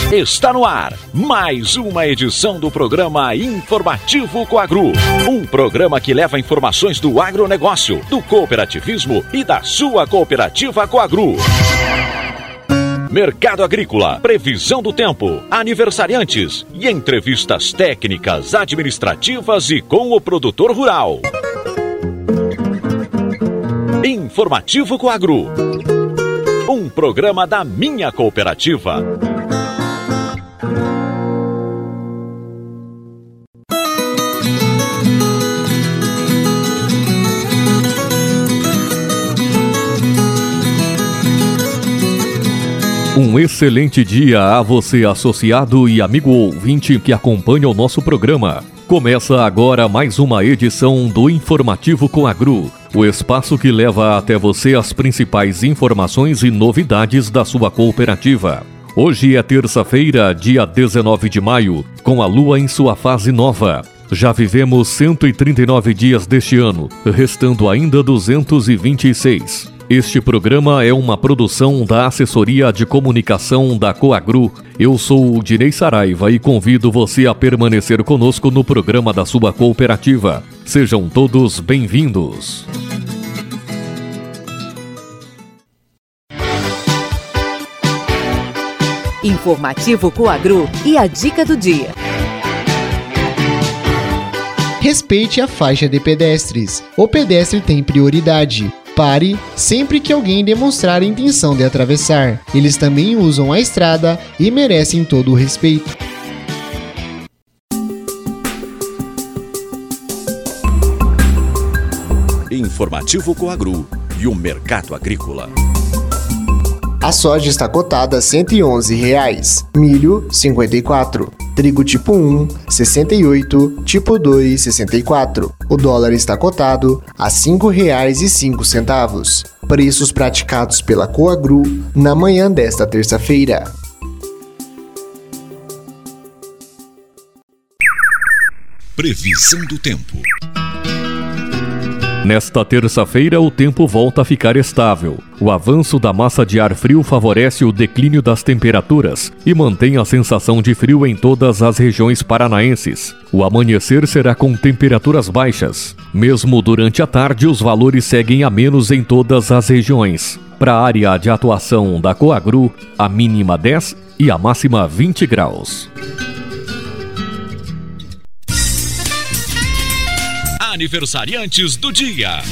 Está no ar mais uma edição do programa Informativo Coagro. Um programa que leva informações do agronegócio, do cooperativismo e da sua cooperativa Coagro. Mercado agrícola, previsão do tempo, aniversariantes e entrevistas técnicas, administrativas e com o produtor rural. Informativo Coagro. Um programa da minha cooperativa. Um excelente dia a você, associado e amigo ouvinte que acompanha o nosso programa. Começa agora mais uma edição do Informativo Coagro, o espaço que leva até você as principais informações e novidades da sua cooperativa. Hoje é terça-feira, dia 19 de maio, com a lua em sua fase nova. Já vivemos 139 dias deste ano, restando ainda 226. Este programa é uma produção da Assessoria de Comunicação da Coagro. Eu sou o Dinei Saraiva e convido você a permanecer conosco no programa da sua cooperativa. Sejam todos bem-vindos. Informativo Coagro e a dica do dia. Respeite a faixa de pedestres. O pedestre tem prioridade. Pare sempre que alguém demonstrar a intenção de atravessar. Eles também usam a estrada e merecem todo o respeito. Informativo Coagro e o mercado agrícola. A soja está cotada a R$ 111,00, milho R$ 54, trigo tipo 1, R$ 68, tipo 2, R$ 64. O dólar está cotado a R$ 5,05. Preços praticados pela Coagro na manhã desta terça-feira. Previsão do tempo. Nesta terça-feira, o tempo volta a ficar estável. O avanço da massa de ar frio favorece o declínio das temperaturas e mantém a sensação de frio em todas as regiões paranaenses. O amanhecer será com temperaturas baixas. Mesmo durante a tarde, os valores seguem a menos em todas as regiões. Para a área de atuação da Coagro, a mínima 10 e a máxima 20 graus. Aniversariantes do dia.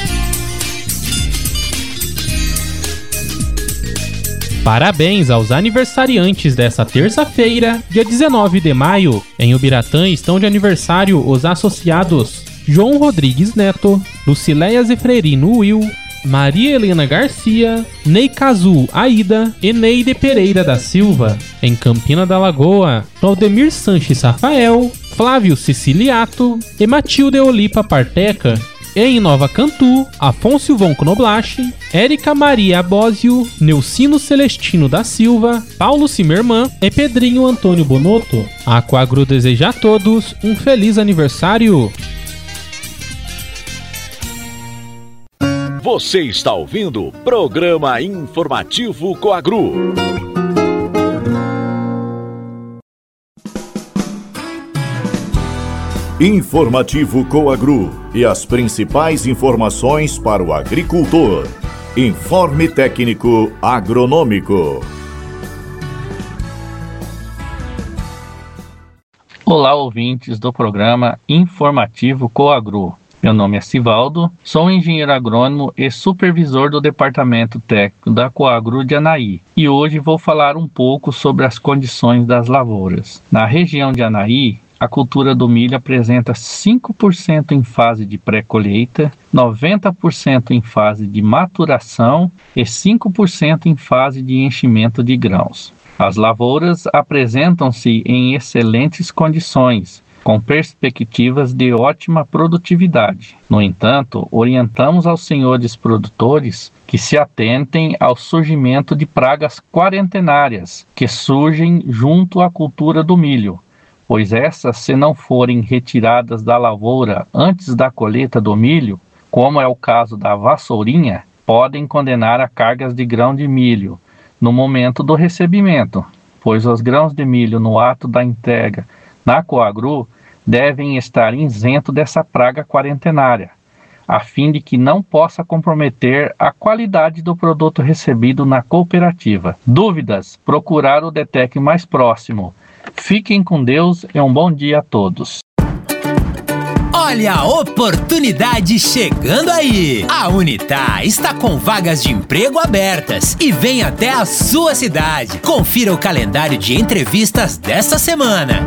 Parabéns aos aniversariantes dessa terça-feira, dia 19 de maio. Em Ubiratã estão de aniversário os associados João Rodrigues Neto, Lucileia Zefrerino Will, Maria Helena Garcia, Ney Cazu Aida e Neide Pereira da Silva. Em Campina da Lagoa, Claudemir Sanches Rafael, Flávio Siciliato e Matilde Olipa Parteca. E em Nova Cantu, Afonso Von Knoblache, Érica Maria Abósio, Neucino Celestino da Silva, Paulo Cimerman e Pedrinho Antônio Bonotto. A Coagro deseja a todos um feliz aniversário. Você está ouvindo o programa Informativo Coagro. Informativo Coagro e as principais informações para o agricultor. Informe técnico agronômico. Olá, ouvintes do programa Informativo Coagro. Meu nome é Sivaldo, sou engenheiro agrônomo e supervisor do Departamento Técnico da Coagro de Anaí. E hoje vou falar um pouco sobre as condições das lavouras. Na região de Anaí, a cultura do milho apresenta 5% em fase de pré-colheita, 90% em fase de maturação e 5% em fase de enchimento de grãos. As lavouras apresentam-se em excelentes condições, com perspectivas de ótima produtividade. No entanto, orientamos aos senhores produtores que se atentem ao surgimento de pragas quarentenárias que surgem junto à cultura do milho, pois essas, se não forem retiradas da lavoura antes da colheita do milho, como é o caso da vassourinha, podem condenar a cargas de grão de milho no momento do recebimento. pois os grãos de milho no ato da entrega na Coagru devem estar isentos dessa praga quarentenária, a fim de que não possa comprometer a qualidade do produto recebido na cooperativa. Dúvidas? Procurar o DETEC mais próximo. Fiquem com Deus e um bom dia a todos. Olha a oportunidade chegando aí! A Unitar está com vagas de emprego abertas e vem até a sua cidade. Confira o calendário de entrevistas desta semana.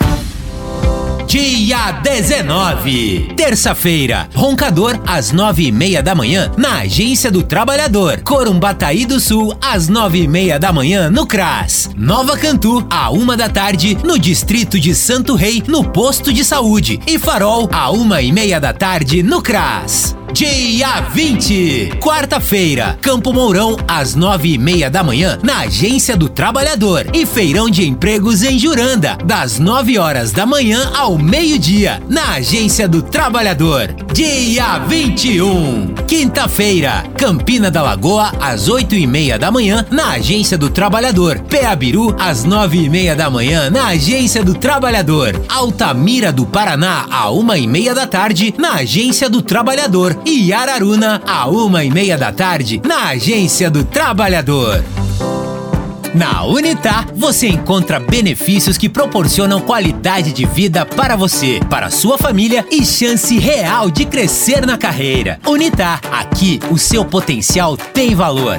Dia 19, terça-feira, Roncador, às 9h30 da manhã, na Agência do Trabalhador. Corumbataí do Sul, às 9h30 da manhã, no CRAS. Nova Cantu, à 1h da tarde, no Distrito de Santo Rei, no Posto de Saúde. E Farol, à 1h30 da tarde, no CRAS. Dia 20, quarta-feira, Campo Mourão, às 9h30 da manhã, na Agência do Trabalhador. E Feirão de Empregos em Juranda, das 9 horas da manhã ao meio-dia, na Agência do Trabalhador. Dia 21, quinta-feira, Campina da Lagoa, às 8h30 da manhã, na Agência do Trabalhador. Peabiru, às 9h30 da manhã, na Agência do Trabalhador. Altamira do Paraná, à 1h30 da tarde, na Agência do Trabalhador. E Araruna, à 1h30 da tarde, na Agência do Trabalhador. Na Unitar, você encontra benefícios que proporcionam qualidade de vida para você, para sua família e chance real de crescer na carreira. Unitar, aqui o seu potencial tem valor.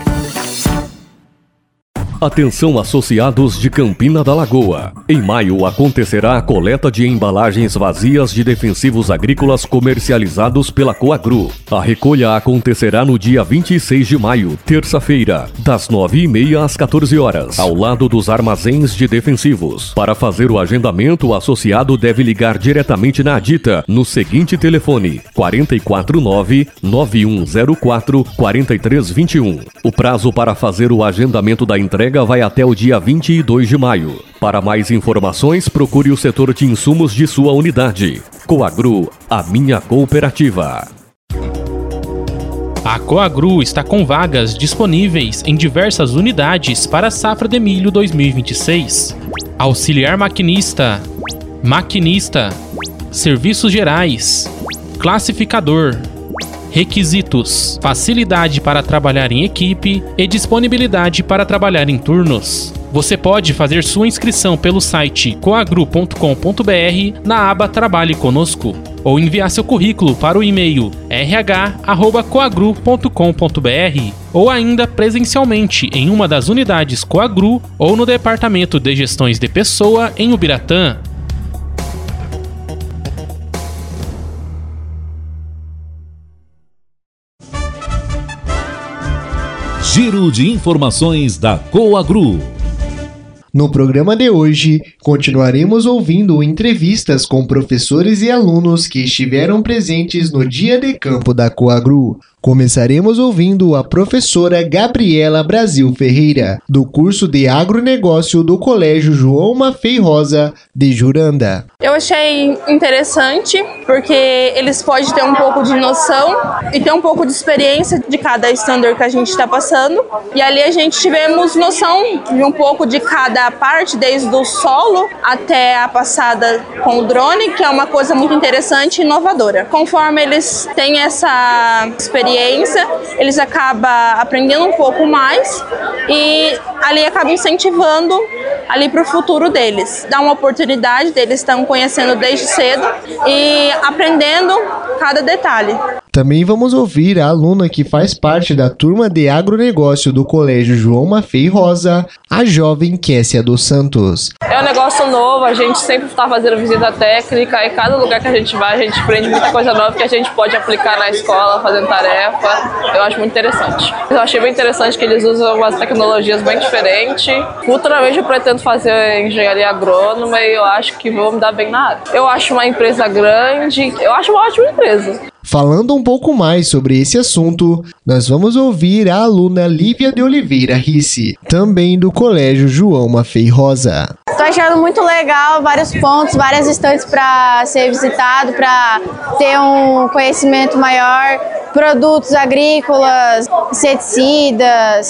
Atenção, associados de Campina da Lagoa. Em maio acontecerá a coleta de embalagens vazias de defensivos agrícolas comercializados pela Coagru. A recolha acontecerá no dia 26 de maio, terça-feira, das 9h30 às 14 horas, ao lado dos armazéns de defensivos. Para fazer o agendamento, o associado deve ligar diretamente na Adita no seguinte telefone: 449-9104-4321. O prazo para fazer o agendamento da entrega vai até o dia 22 de maio. Para mais informações, procure o setor de insumos de sua unidade. Coagru, a minha cooperativa. A Coagru está com vagas disponíveis em diversas unidades para a safra de milho 2026. Auxiliar maquinista, maquinista, serviços gerais, classificador. Requisitos: facilidade para trabalhar em equipe e disponibilidade para trabalhar em turnos. Você pode fazer sua inscrição pelo site coagru.com.br na aba Trabalhe Conosco ou enviar seu currículo para o e-mail rh@coagru.com.br ou ainda presencialmente em uma das unidades Coagru ou no Departamento de Gestões de Pessoa em Ubiratã. Giro de informações da Coagru. No programa de hoje, continuaremos ouvindo entrevistas com professores e alunos que estiveram presentes no Dia de Campo da Coagru. Começaremos ouvindo a professora Gabriela Brasil Ferreira, do curso de Agronegócio do Colégio João Maffei Rosa, de Juranda. Eu achei interessante, porque eles podem ter um pouco de noção e ter um pouco de experiência de cada standard que a gente está passando. E ali a gente tivemos noção de um pouco de cada parte, desde o solo até a passada com o drone, que é uma coisa muito interessante e inovadora. Conforme eles têm essa experiência, eles acabam aprendendo um pouco mais e ali acaba incentivando ali para o futuro deles. Dá uma oportunidade deles estão conhecendo desde cedo e aprendendo cada detalhe. Também vamos ouvir a aluna que faz parte da turma de agronegócio do Colégio João Maffei Rosa, a jovem Kessia dos Santos. É um negócio novo, a gente sempre está fazendo visita técnica e cada lugar que a gente vai, a gente aprende muita coisa nova que a gente pode aplicar na escola, fazendo tarefa. Eu acho muito interessante. Eu achei bem interessante que eles usam umas tecnologias bem diferentes. Futuramente eu pretendo fazer engenharia agrônoma e eu acho que vou me dar bem na área. Eu acho uma empresa grande, eu acho uma ótima empresa. Falando um pouco mais sobre esse assunto, nós vamos ouvir a aluna Lívia de Oliveira Risse, também do Colégio João Maffei Rosa. Estou achando muito legal, vários pontos, várias estantes para ser visitado, para ter um conhecimento maior, produtos agrícolas, inseticidas,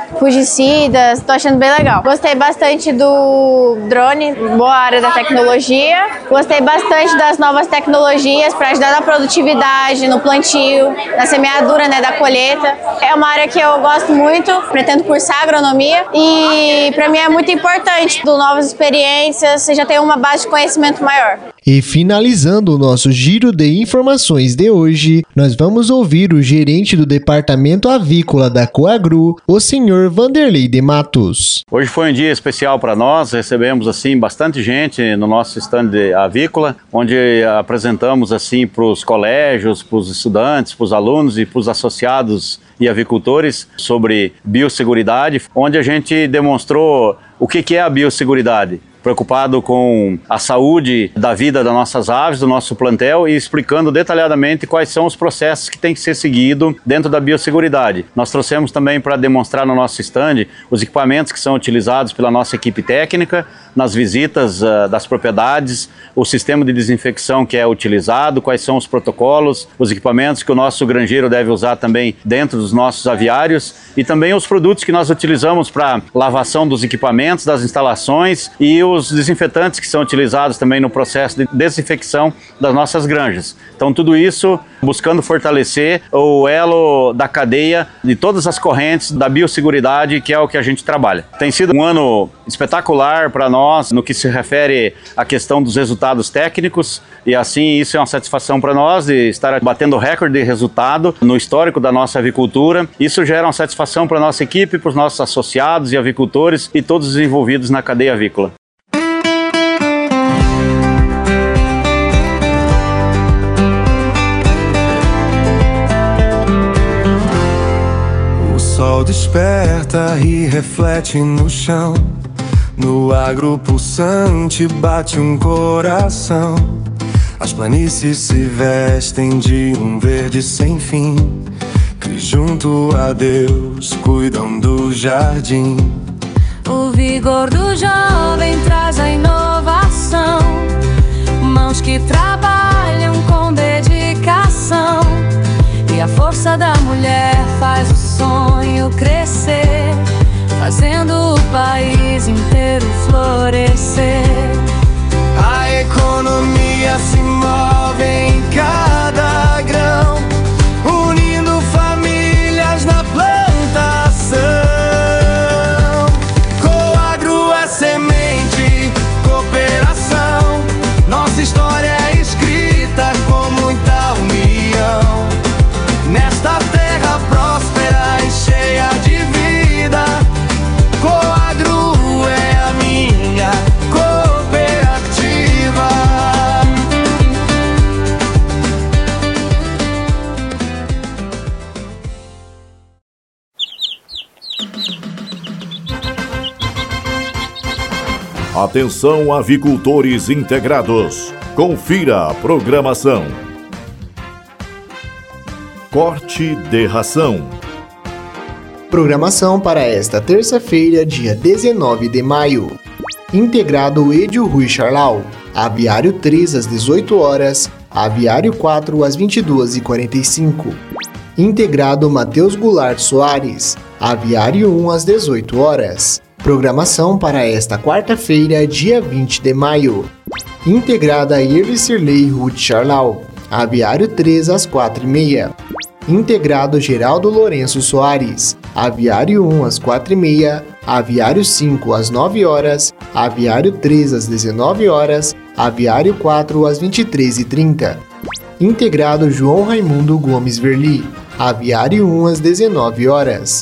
fungicidas, tô achando bem legal. Gostei bastante do drone, boa área da tecnologia. Gostei bastante das novas tecnologias para ajudar na produtividade, no plantio, na semeadura, né, da colheita. É uma área que eu gosto muito, pretendo cursar agronomia e para mim é muito importante. Do novas experiências, você já tem uma base de conhecimento maior. E finalizando o nosso giro de informações de hoje, nós vamos ouvir o gerente do Departamento Avícola da Coagru, o senhor Vanderlei de Matos. Hoje foi um dia especial para nós, recebemos assim bastante gente no nosso stand avícola, onde apresentamos assim para os colégios, para os estudantes, para os alunos e para os associados e avicultores sobre biosseguridade, onde a gente demonstrou o que é a biosseguridade. Preocupado com a saúde da vida das nossas aves, do nosso plantel e explicando detalhadamente quais são os processos que têm que ser seguidos dentro da biosseguridade. Nós trouxemos também para demonstrar no nosso stand os equipamentos que são utilizados pela nossa equipe técnica nas visitas das propriedades, o sistema de desinfecção que é utilizado, quais são os protocolos, os equipamentos que o nosso granjeiro deve usar também dentro dos nossos aviários e também os produtos que nós utilizamos para lavação dos equipamentos, das instalações e os desinfetantes que são utilizados também no processo de desinfecção das nossas granjas. Então tudo isso buscando fortalecer o elo da cadeia de todas as correntes da biosseguridade, que é o que a gente trabalha. Tem sido um ano espetacular para nós no que se refere à questão dos resultados técnicos e assim isso é uma satisfação para nós de estar batendo recorde de resultado no histórico da nossa avicultura. Isso gera uma satisfação para a nossa equipe, para os nossos associados e avicultores e todos os envolvidos na cadeia avícola. O sol desperta e reflete no chão. No agro pulsante bate um coração. As planícies se vestem de um verde sem fim, que junto a Deus cuidam do jardim. O vigor do jovem traz a inovação, mãos que trabalham com dedicação, e a força da mulher faz o sonho crescer, fazendo o país inteiro florescer. A economia se move em cada grão, unindo famílias na plantação. Coagru é semente, cooperação. Nossa história é escrita com muita união. Nesta terra próspera e cheia de vida, Coagru é a minha cooperativa. Atenção, avicultores integrados. Confira a programação. Corte de ração. Programação para esta terça-feira, dia 19 de maio. Integrado Edio Rui Charlau. Aviário 3 às 18 horas. Aviário 4 às 22h45. Integrado Matheus Goulart Soares. Aviário 1 às 18 horas. Programação para esta quarta-feira, dia 20 de maio. Integrada Irli Cirlei Ruth Charlau. Aviário 3 às 4h30. Integrado Geraldo Lourenço Soares. Aviário 1 às 4h30. Aviário 5 às 9 horas. Aviário 3 às 19 horas. Aviário 4 às 23h30. Integrado João Raimundo Gomes Verli. Aviário 1 às 19 horas. Aviário 1 às 19 horas.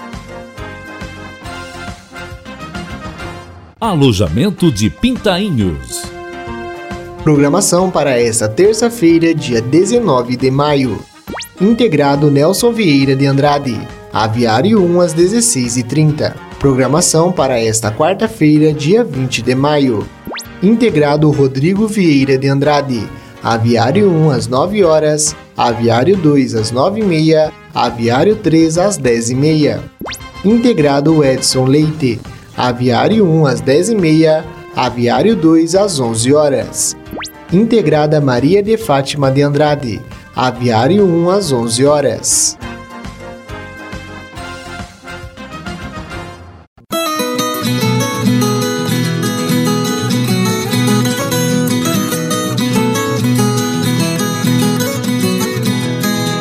Alojamento de Pintainhos. Programação para esta terça-feira, dia 19 de maio. Integrado Nelson Vieira de Andrade. Aviário 1 às 16h30. Programação para esta quarta-feira, dia 20 de maio. Integrado Rodrigo Vieira de Andrade. Aviário 1 às 9 horas. Aviário 2 às 9h30. Aviário 3 às 10h30. Integrado Edson Leite. Aviário 1 às 10h30, Aviário 2 às 11 horas. Integrada Maria de Fátima de Andrade. Aviário 1 às 11 horas.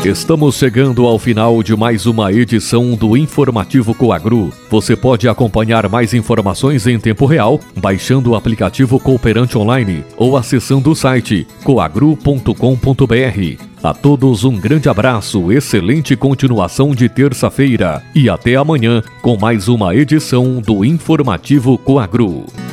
Estamos chegando ao final de mais uma edição do Informativo Coagro. Você pode acompanhar mais informações em tempo real, baixando o aplicativo Cooperante Online ou acessando o site coagro.com.br. A todos um grande abraço, excelente continuação de terça-feira e até amanhã com mais uma edição do Informativo Coagro.